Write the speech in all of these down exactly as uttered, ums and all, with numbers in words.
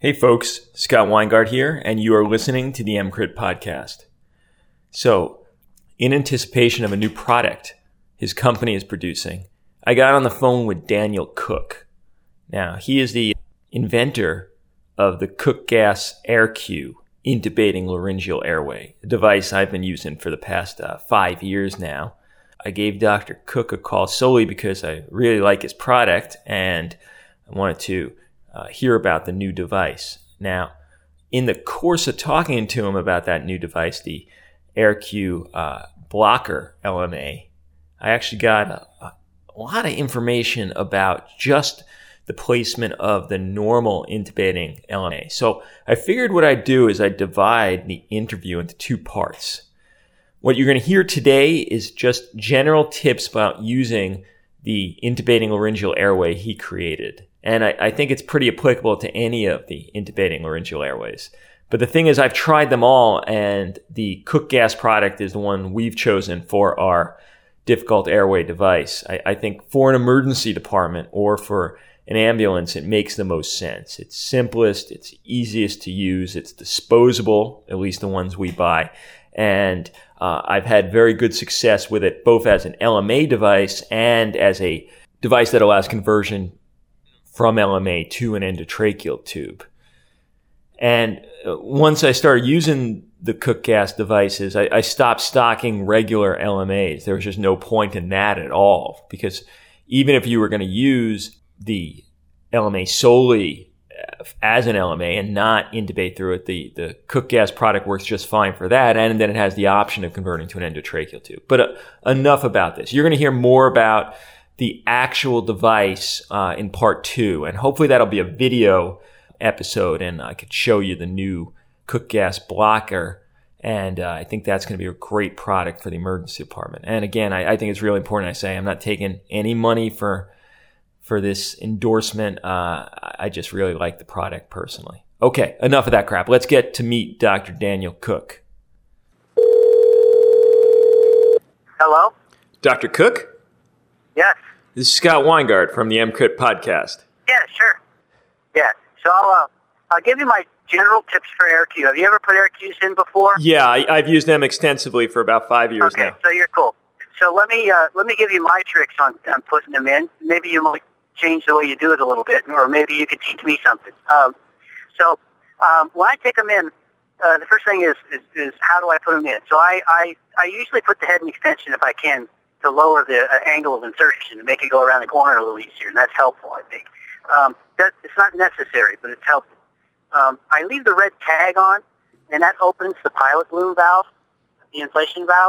Hey folks, Scott Weingart here, and you are listening to the M Crit podcast. So, in anticipation of a new product his company is producing, I got on the phone with Daniel Cook. Now, he is the inventor of the Cook Gas AirQ intubating laryngeal airway, a device I've been using for the past uh, five years now. I gave Doctor Cook a call solely because I really like his product and I wanted to Uh, hear about the new device. Now, in the course of talking to him about that new device, the AirQ uh, Blocker L M A, I actually got a, a lot of information about just the placement of the normal intubating L M A. So I figured what I'd do is I'd divide the interview into two parts. What you're going to hear today is just general tips about using the intubating laryngeal airway he created. And I, I think it's pretty applicable to any of the intubating laryngeal airways. But the thing is, I've tried them all, and the Cook Gas product is the one we've chosen for our difficult airway device. I, I think for an emergency department or for an ambulance, it makes the most sense. It's simplest, it's easiest to use, it's disposable, at least the ones we buy. And uh, I've had very good success with it, both as an L M A device and as a device that allows conversion from L M A to an endotracheal tube. And once I started using the Cook Gas devices, I, I stopped stocking regular L M As. There was just no point in that at all, because even if you were going to use the L M A solely as an L M A and not intubate through it, the, the Cook Gas product works just fine for that, and then it has the option of converting to an endotracheal tube. But uh, enough about this. You're going to hear more about the actual device uh, in part two. And hopefully that'll be a video episode and I could show you the new Cook Gas Blocker. And uh, I think that's going to be a great product for the emergency department. And again, I, I think it's really important I say I'm not taking any money for for this endorsement. Uh, I just really like the product personally. Okay, enough of that crap. Let's get to meet Doctor Daniel Cook. Hello? Doctor Cook? Yes. This is Scott Weingart from the M Crit podcast. Yeah, sure. Yeah. So I'll, uh, I'll give you my general tips for AirQ. Have you ever put AirQs in before? Yeah, I, I've used them extensively for about five years okay, now. Okay, so you're cool. So let me uh, let me give you my tricks on, on putting them in. Maybe you might change the way you do it a little bit, or maybe you could teach me something. Um, so um, when I take them in, uh, the first thing is, is is how do I put them in? So I, I, I usually put the head in extension if I can, to lower the uh, angle of insertion and make it go around the corner a little easier, and that's helpful, I think. Um, that, it's not necessary, but it's helpful. Um, I leave the red tag on, and that opens the pilot balloon valve, the inflation valve.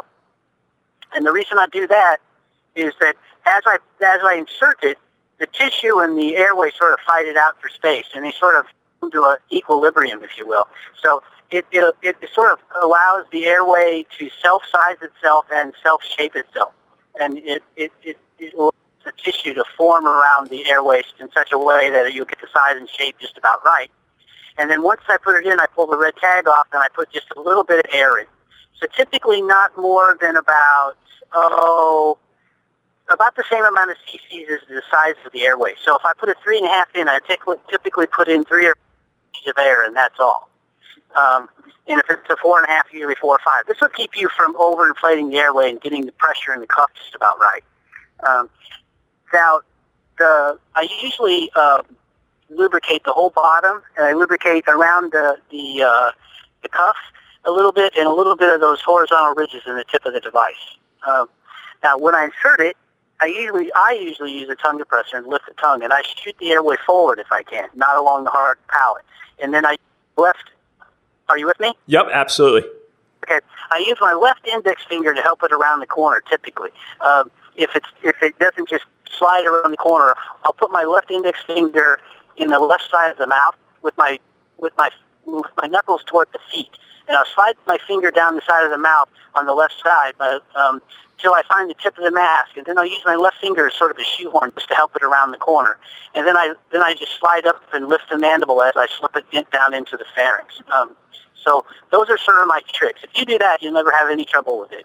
And the reason I do that is that as I as I insert it, the tissue and the airway sort of fight it out for space, and they sort of come to an equilibrium, if you will. So it, it, it sort of allows the airway to self-size itself and self-shape itself. And it, it, it, it allows the tissue to form around the airways in such a way that you'll get the size and shape just about right. And then once I put it in, I pull the red tag off and I put just a little bit of air in. So typically not more than about, oh, about the same amount of cc's as the size of the airway. So if I put a three and a half in, I typically put in three or four of air, and that's all. Um, and if it's a four and a half, usually four or five. This will keep you from overinflating the airway and getting the pressure in the cuff just about right. Um, now, the I usually uh, lubricate the whole bottom, and I lubricate around the the, uh, the cuff a little bit, and a little bit of those horizontal ridges in the tip of the device. Um, now, when I insert it, I usually I usually use a tongue depressor and lift the tongue, and I shoot the airway forward if I can, not along the hard palate. And then I left. Are you with me? Yep, absolutely. Okay. I use my left index finger to help it around the corner. Typically, um, if it's if it doesn't just slide around the corner, I'll put my left index finger in the left side of the mouth with my with my with my knuckles toward the feet, and I'll slide my finger down the side of the mouth on the left side, but um, till I find the tip of the mask, and then I'll use my left finger as sort of a shoehorn just to help it around the corner, and then I then I just slide up and lift the mandible as I slip it in, down into the pharynx. Um, so those are sort of my tricks. If you do that, you'll never have any trouble with it.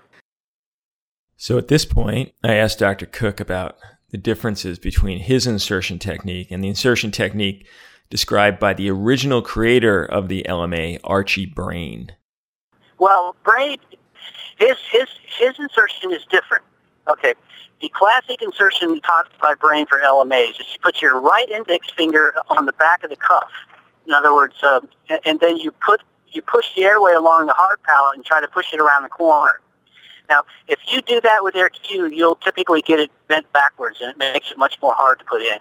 So at this point, I asked Doctor Cook about the differences between his insertion technique and the insertion technique described by the original creator of the L M A, Archie Brain. Well, Brain, his his his insertion is different. Okay, the classic insertion taught by Brain for L M As is you put your right index finger on the back of the cuff. In other words, uh, and then you put you push the airway along the hard palate and try to push it around the corner. Now, if you do that with AirQ, you'll typically get it bent backwards, and it makes it much more hard to put in.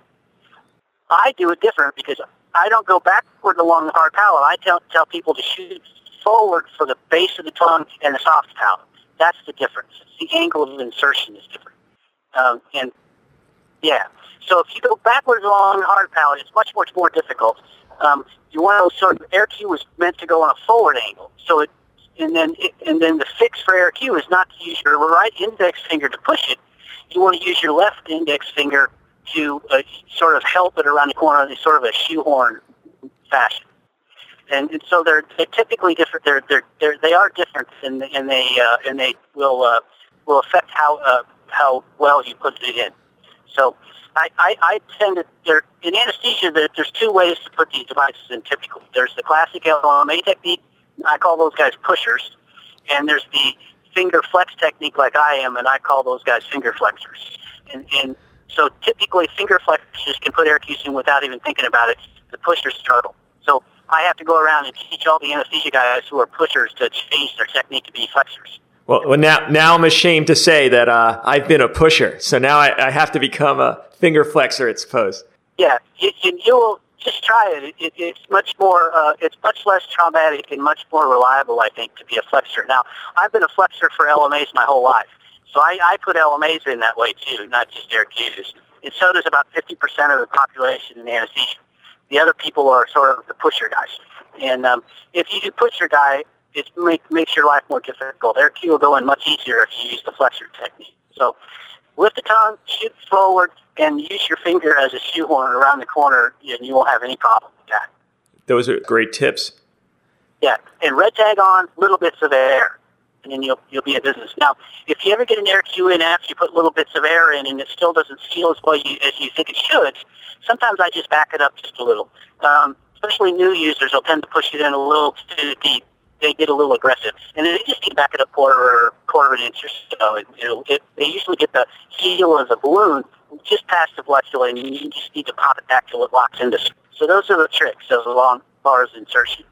I do it different because I don't go backward along the hard palate. I tell tell people to shoot forward for the base of the tongue and the soft palate. That's the difference. The angle of insertion is different. Um, and, yeah. So if you go backwards along the hard palate, it's much, much more difficult. Um, you want to sort of, AirQ was meant to go on a forward angle. So it, and then it, and then the fix for AirQ is not to use your right index finger to push it. You want to use your left index finger to uh, sort of help it around the corner in sort of a shoehorn fashion. And, and so they're, they're typically different. They're, they're, they're, they are different, and, and they uh, and they will uh, will affect how uh, how well you put it in. So I, I, I tend to there in anesthesia. There, there's two ways to put these devices in. Typically, there's the classic L M A technique. I call those guys pushers, and there's the finger flex technique, like I am, and I call those guys finger flexors. And, and so typically, finger flexors can put AirQs in without even thinking about it. The pushers struggle. So I have to go around and teach all the anesthesia guys who are pushers to change their technique to be flexors. Well, well now, now I'm ashamed to say that uh, I've been a pusher, so now I, I have to become a finger flexor, I suppose. Yeah, you, you, you'll just try it. it it's much more, uh, it's much less traumatic and much more reliable, I think, to be a flexor. Now, I've been a flexor for L M As my whole life, so I, I put L M As in that way too, not just AirQs. And so does about fifty percent of the population in anesthesia. The other people are sort of the pusher guys. And um, if you do pusher guy, it make, makes your life more difficult. AirQ will go in much easier if you use the flexor technique. So lift the tongue, shoot forward, and use your finger as a shoehorn around the corner, and you won't have any problem with that. Those are great tips. Yeah, and red tag on little bits of air, and then you'll you'll be in business. Now, if you ever get an AirQ in after you put little bits of air in and it still doesn't seal as well you, as you think it should, sometimes I just back it up just a little. Um, especially new users will tend to push it in a little too deep. They get a little aggressive, and then they just need to back it up quarter or quarter of an inch or so. It, it'll, it, they usually get the heel of the balloon just past the blood filling, and you just need to pop it back till it locks into. So those are the tricks as long as insertion.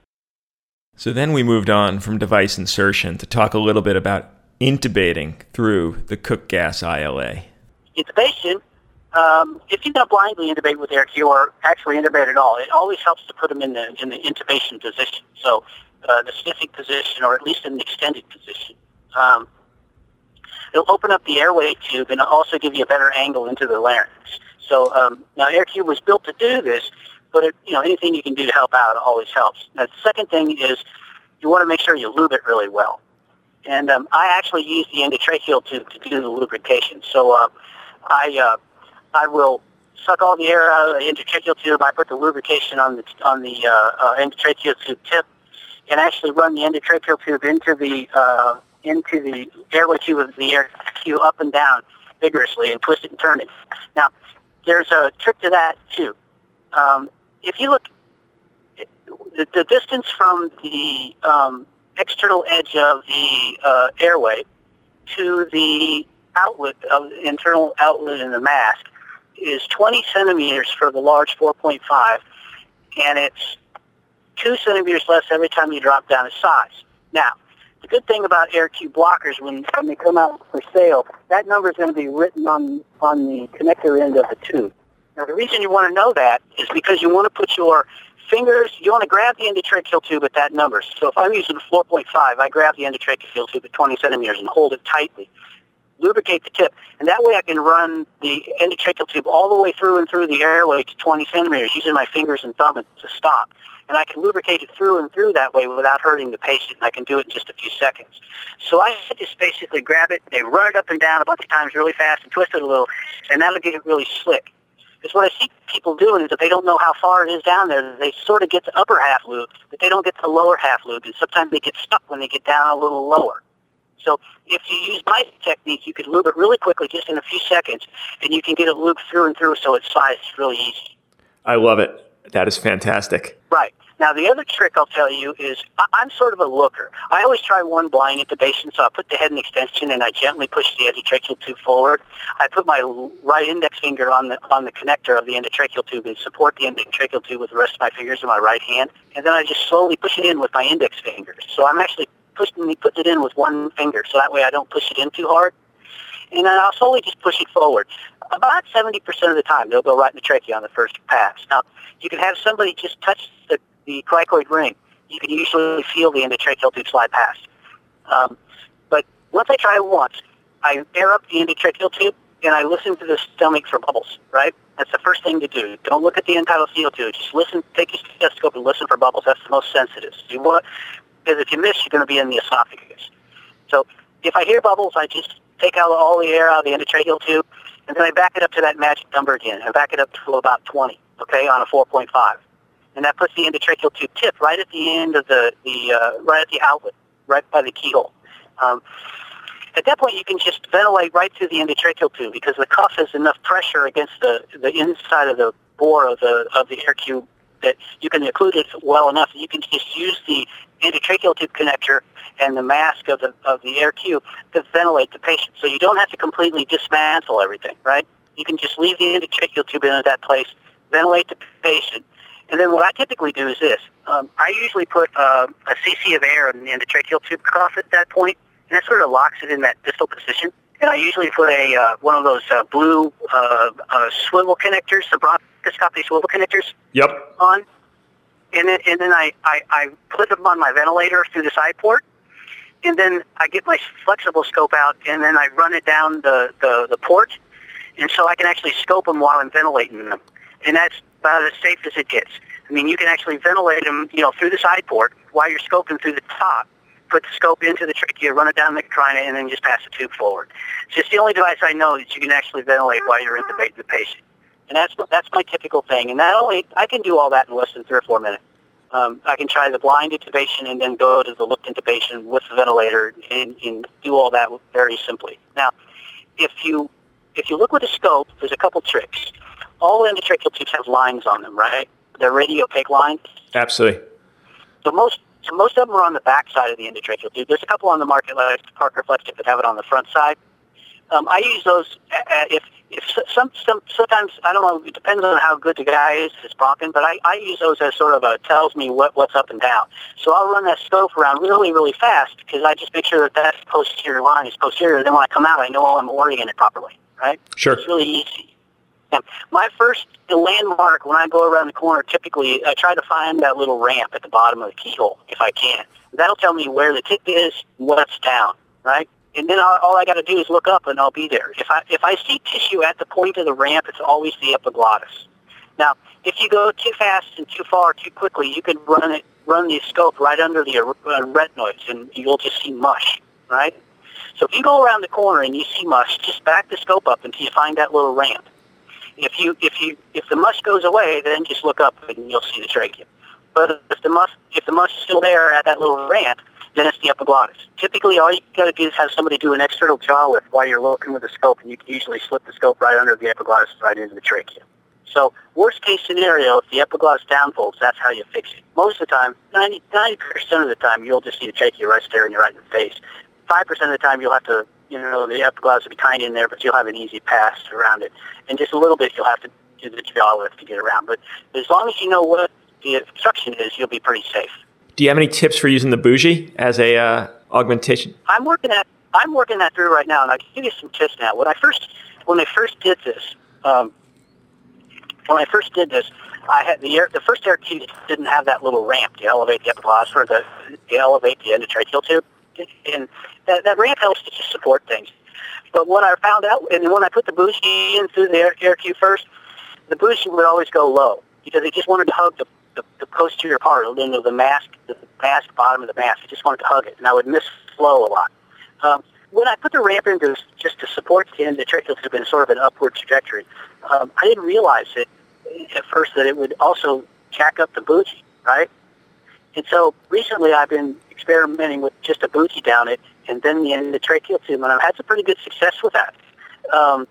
So then we moved on from device insertion to talk a little bit about intubating through the Cook Gas I L A. Intubation, um, if you don't blindly intubate with AirQ or actually intubate at all, it always helps to put them in the in the intubation position. So uh, the sniffing position, or at least in the extended position. Um, it'll open up the airway tube and also give you a better angle into the larynx. So um, now AirQ was built to do this, but it, you know, anything you can do to help out always helps. Now, the second thing is you want to make sure you lube it really well. And um, I actually use the endotracheal tube to do the lubrication. So uh, I uh, I will suck all the air out of the endotracheal tube. I put the lubrication on the on the uh, uh, endotracheal tube tip, and actually run the endotracheal tube into the uh, into the airway tube of the AirQ up and down vigorously and twist it and turn it. Now, there's a trick to that too. Um, if you look, the, the distance from the um, external edge of the uh, airway to the outlet, of the internal outlet in the mask, is twenty centimeters for the large four point five, and it's two centimeters less every time you drop down in size. Now, the good thing about AirQ blockers, when, when they come out for sale, that number is going to be written on, on the connector end of the tube. Now, the reason you want to know that is because you want to put your fingers, you want to grab the endotracheal tube at that number. So if I'm using the four point five, I grab the endotracheal tube at twenty centimeters and hold it tightly. Lubricate the tip, and that way I can run the endotracheal tube all the way through and through the airway to twenty centimeters using my fingers and thumb to stop. And I can lubricate it through and through that way without hurting the patient, and I can do it in just a few seconds. So I just basically grab it, they run it up and down a bunch of times really fast and twist it a little, and that'll get it really slick. Because what I see people doing is that they don't know how far it is down there. They sort of get the upper half loop, but they don't get the lower half loop, and sometimes they get stuck when they get down a little lower. So if you use my technique, you can lube it really quickly, just in a few seconds, and you can get it lubed through and through so it slides really easy. I love it. That is fantastic. Right. Now, the other trick I'll tell you is I- I'm sort of a looker. I always try one blind intubation, so I put the head in extension and I gently push the endotracheal tube forward. I put my right index finger on the on the connector of the endotracheal tube and support the endotracheal tube with the rest of my fingers in my right hand, and then I just slowly push it in with my index fingers. So I'm actually pushing putting it in with one finger, so that way I don't push it in too hard. And then I'll slowly just push it forward. About seventy percent of the time, they'll go right in the trachea on the first pass. Now, you can have somebody just touch the, the cricoid ring. You can usually feel the endotracheal tube slide past. Um, but once I try it once, I air up the endotracheal tube, and I listen to the stomach for bubbles, right? That's the first thing to do. Don't look at the end-tidal C O two. Just listen, take your stethoscope and listen for bubbles. That's the most sensitive. You want, because if you miss, you're going to be in the esophagus. So if I hear bubbles, I just take out all the air out of the endotracheal tube, and then I back it up to that magic number again. I back it up to about twenty, okay, on a four point five. And that puts the endotracheal tube tip right at the end of the, the uh, right at the outlet, right by the keyhole. Um, at that point, you can just ventilate right through the endotracheal tube because the cuff has enough pressure against the, the inside of the bore of the of the air cube that you can occlude it well enough that you can just use the endotracheal tube connector and the mask of the of the air cube to ventilate the patient. So you don't have to completely dismantle everything, right? You can just leave the endotracheal tube in at that place, ventilate the patient, and then what I typically do is this. Um, I usually put uh, a cc of air in the endotracheal tube cuff at that point, and that sort of locks it in that distal position. And I usually put a uh, one of those uh, blue uh, uh, swivel connectors, the bronchoscopy swivel connectors, Yep. on. And then, and then I, I, I put them on my ventilator through the side port, and then I get my flexible scope out, and then I run it down the, the, the port, and so I can actually scope them while I'm ventilating them. And that's about as safe as it gets. I mean, you can actually ventilate them, you know, through the side port while you're scoping through the top, put the scope into the trachea, run it down the carina, and then just pass the tube forward. It's just the only device I know that you can actually ventilate while you're intubating the patient. And that's that's my typical thing. And not only, I can do all that in less than three or four minutes. Um, I can try the blind intubation and then go to the looked intubation with the ventilator and, and do all that very simply. Now, if you if you look with a scope, there's a couple tricks. All endotracheal tubes have lines on them, right? They're radiopaque lines. Absolutely. So most so most of them are on the back side of the endotracheal tube. There's a couple on the market, like Parker Reflective, that have it on the front side. Um, I use those uh, if if some some sometimes I don't know. It depends on how good the guy is, his bronching, but I, I use those as sort of a tells me what what's up and down. So I'll run that scope around really really fast because I just make sure that that posterior line is posterior. Then when I come out, I know I'm orienting it properly. Right? Sure. It's really easy. And my first landmark when I go around the corner, typically I try to find that little ramp at the bottom of the keyhole if I can. That'll tell me where the tip is, what's down. Right? And then all, all I got to do is look up, and I'll be there. If I if I see tissue at the point of the ramp, it's always the epiglottis. Now, if you go too fast and too far, too quickly, you can run it run the scope right under the uh, retinoids, and you'll just see mush, right? So if you go around the corner and you see mush, just back the scope up until you find that little ramp. If you if you if the mush goes away, then just look up and you'll see the trachea. But if the mush if the mush is still there at that little ramp, then it's the epiglottis. Typically, all you got to do is have somebody do an external jaw lift while you're looking with the scope, and you can usually slip the scope right under the epiglottis, right into the trachea. So, worst case scenario, if the epiglottis downfolds, that's how you fix it. Most of the time, ninety percent of the time, you'll just see the trachea right staring you right in the face. five percent of the time, you'll have to, you know, the epiglottis will be kind of in there, but you'll have an easy pass around it. And just a little bit, you'll have to do the jaw lift to get around. But as long as you know what the obstruction is, you'll be pretty safe. Do you have any tips for using the bougie as a uh, augmentation? I'm working at I'm working that through right now, and I'll give you some tips now. When I first when I first did this, um, when I first did this, I had the air, the first air tube didn't have that little ramp to elevate the epiglottis or the to elevate the endotracheal tube, and that, that ramp helps to just support things. But what I found out, and when I put the bougie in through the air, air tube first, the bougie would always go low because it just wanted to hug the The, the posterior part, you know, the mask, the mask, bottom of the mask. I just wanted to hug it, and I would miss flow a lot. Um, when I put the ramp in to, just to support the endotracheal tube in sort of an upward trajectory, um, I didn't realize it at first that it would also jack up the bougie, right? And so recently I've been experimenting with just a bougie down it and then the endotracheal tube, and I've had some pretty good success with that. Um,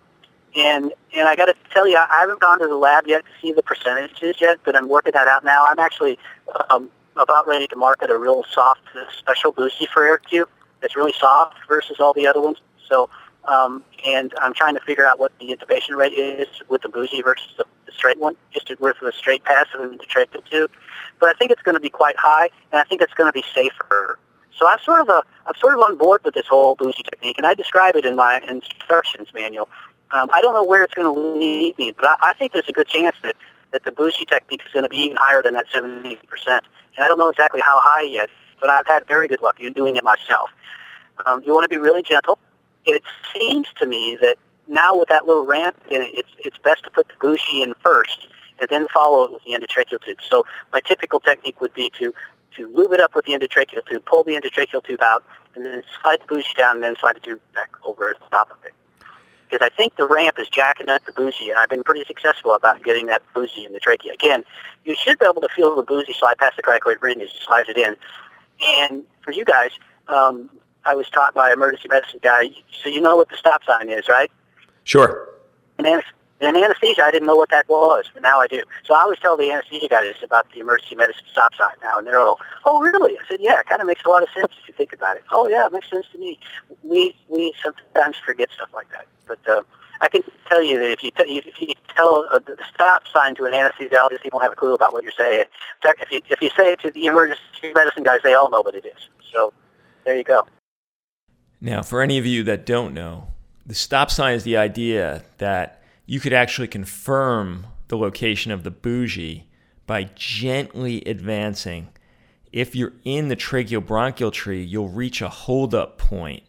And and I got to tell you, I haven't gone to the lab yet to see the percentages yet, but I'm working that out now. I'm actually um, about ready to market a real soft uh, special bougie for AirQ that's really soft versus all the other ones. So, um, and I'm trying to figure out what the intubation rate is with the bougie versus the, the straight one, just with a straight pass of an intratracheal tube. But I think it's going to be quite high, and I think it's going to be safer. So I'm sort of a, I'm sort of on board with this whole bougie technique, and I describe it in my instructions manual. Um, I don't know where it's going to lead me, but I, I think there's a good chance that, that the bougie technique is going to be even higher than that seventy percent. And I don't know exactly how high yet, but I've had very good luck in doing it myself. Um, you want to be really gentle. It seems to me that now with that little ramp in it, it's, it's best to put the bougie in first and then follow it with the endotracheal tube. So my typical technique would be to, to lube it up with the endotracheal tube, pull the endotracheal tube out, and then slide the bougie down and then slide the tube back over the top of it. Because I think the ramp is jacking up the bougie, and I've been pretty successful about getting that bougie in the trachea. Again, you should be able to feel the bougie slide past the cricoid ring as you slide it in. And for you guys, um, I was taught by an emergency medicine guy, so you know what the stop sign is, right? Sure. In, an- in anesthesia, I didn't know what that was, but now I do. So I always tell the anesthesia guys about the emergency medicine stop sign now, and they're all, oh, really? I said, yeah, it kind of makes a lot of sense if you think about it. Oh, yeah, it makes sense to me. We we sometimes forget stuff like that. But uh, I can tell you that if you, t- if you tell uh, the stop sign to an anesthesiologist, he won't have a clue about what you're saying. In fact, if you, if you say it to the emergency medicine guys, they all know what it is. So there you go. Now, for any of you that don't know, the stop sign is the idea that you could actually confirm the location of the bougie by gently advancing. If you're in the tracheobronchial tree, you'll reach a hold-up point,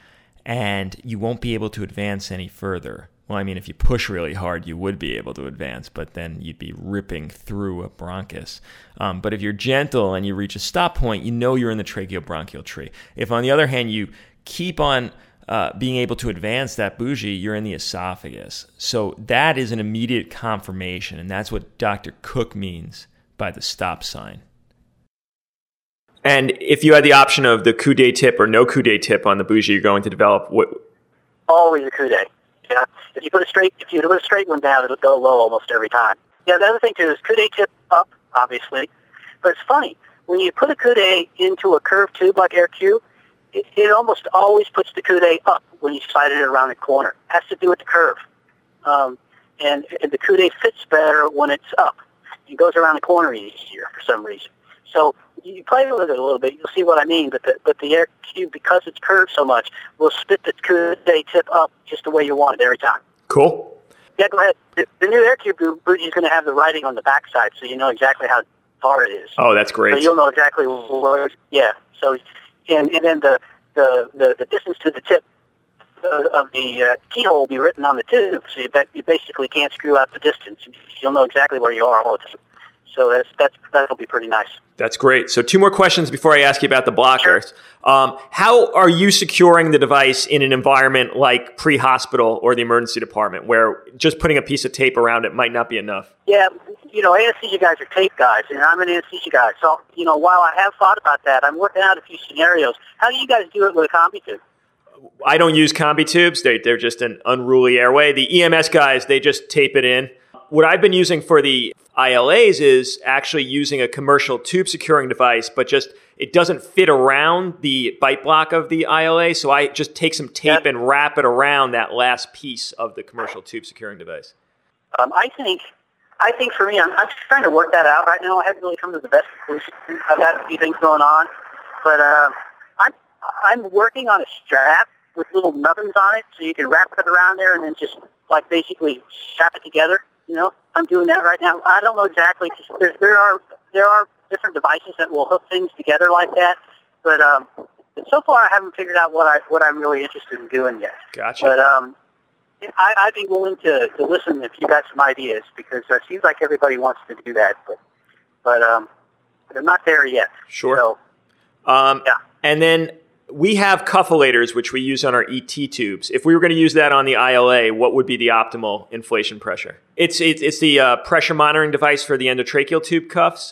and you won't be able to advance any further. Well, I mean, if you push really hard, you would be able to advance, but then you'd be ripping through a bronchus. Um, but if you're gentle and you reach a stop point, you know you're in the tracheobronchial tree. If, on the other hand, you keep on uh, being able to advance that bougie, you're in the esophagus. So that is an immediate confirmation, and that's what Doctor Cook means by the stop sign. And if you had the option of the coude tip or no coude tip on the bougie you're going to develop, what? Always a coude. Yeah. If you put a straight, if you put a straight one down, it'll go low almost every time. Yeah. The other thing too is coude tip up, obviously, but it's funny when you put a coude into a curved tube like AirQ, it, it almost always puts the coude up when you slide it around the corner. It has to do with the curve, um, and, and the coude fits better when it's up. It goes around the corner easier for some reason. So you play with it a little bit, you'll see what I mean. But the, but the AirQ, because it's curved so much, will spit the coude tip up just the way you want it every time. Cool. Yeah, go ahead. The, the new AirQ bougie is going to have the writing on the backside, so you know exactly how far it is. Oh, that's great. So you'll know exactly where. Yeah. So and and then the the, the, the distance to the tip uh, of the uh, keyhole will be written on the tube, so you, bet, you basically can't screw out the distance. You'll know exactly where you are all the time. So that's, that's, that'll be pretty nice. That's great. So two more questions before I ask you about the blockers. Sure. Um, how are you securing the device in an environment like pre-hospital or the emergency department where just putting a piece of tape around it might not be enough? Yeah, you know, anesthesia guys are tape guys, and I'm an anesthesia guy. So, you know, while I have thought about that, I'm working out a few scenarios. How do you guys do it with a combi tube? I don't use combi tubes. They, they're just an unruly airway. The E M S guys, they just tape it in. What I've been using for the I L As is actually using a commercial tube securing device, but just it doesn't fit around the bite block of the I L A, so I just take some tape Yep. and wrap it around that last piece of the commercial tube securing device. Um, I think, I think for me, I'm, I'm just trying to work that out right now. I haven't really come to the best conclusion. I've got a few things going on, but uh, I'm I'm working on a strap with little nubbins on it, so you can wrap it around there and then just like basically strap it together. You know, I'm doing that right now. I don't know exactly. There, there are there are different devices that will hook things together like that, but um, so far I haven't figured out what I what I'm really interested in doing yet. Gotcha. But um, I, I'd be willing to, to listen if you got some ideas, because it seems like everybody wants to do that, but but um, they're not there yet. Sure. So, um, yeah. And then we have cuffulators, which we use on our E T tubes. If we were going to use that on the I L A, what would be the optimal inflation pressure? It's it's, it's the uh, pressure monitoring device for the endotracheal tube cuffs.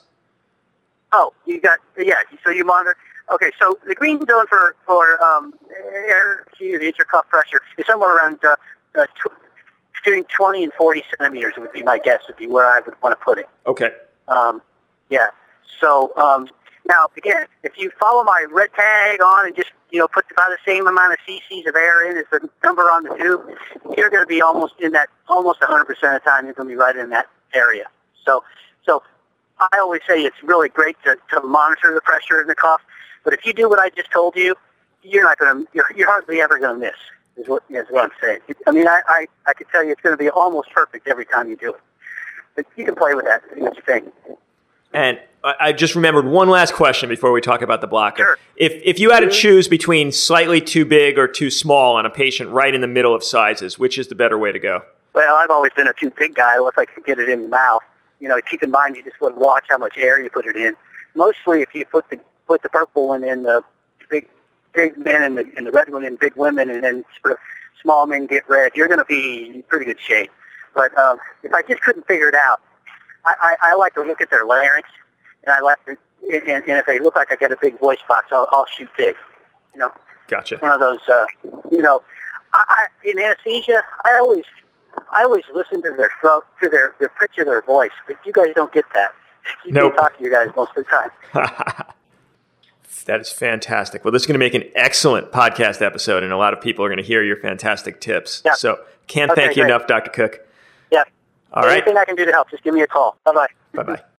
Oh, you got, yeah, so you monitor. Okay, so the green zone for, for um, air, the intracuff pressure is somewhere around uh, uh, between twenty and forty centimeters would be my guess, would be where I would want to put it. Okay. Um, yeah. So um, now, again, if you follow my red tag on and just, you know, put about the same amount of cc's of air in as the number on the tube, you're going to be almost in that, almost one hundred percent of the time, you're going to be right in that area. So, so I always say it's really great to, to monitor the pressure in the cuff, but if you do what I just told you, you're not going to, you're, you're hardly ever going to miss, is what, is what I'm saying. I mean, I, I, I could tell you it's going to be almost perfect every time you do it. But you can play with that, see what you think. And I just remembered one last question before we talk about the blocker. Sure. If if you had to choose between slightly too big or too small on a patient right in the middle of sizes, which is the better way to go? Well, I've always been a too big guy unless I could get it in the mouth. You know, keep in mind you just want to watch how much air you put it in. Mostly if you put the put the purple one in the big big men and the, and the red one in big women, and then sort of small men get red, you're going to be in pretty good shape. But um, if I just couldn't figure it out, I, I, I like to look at their larynx, and I like to, and, and if they look like I get a big voice box, I'll, I'll shoot big. You know, Gotcha. One of those. Uh, you know, I, I, in anesthesia, I always, I always listen to their throat, to their their pitch of their voice. But you guys don't get that. You Nope. can't talk to you guys most of the time. That is fantastic. Well, this is going to make an excellent podcast episode, and a lot of people are going to hear your fantastic tips. Yeah. So can't Okay, thank you great. enough, Doctor Cook. Yeah. All right. Anything I can do to help, just give me a call. Bye bye. Bye-bye.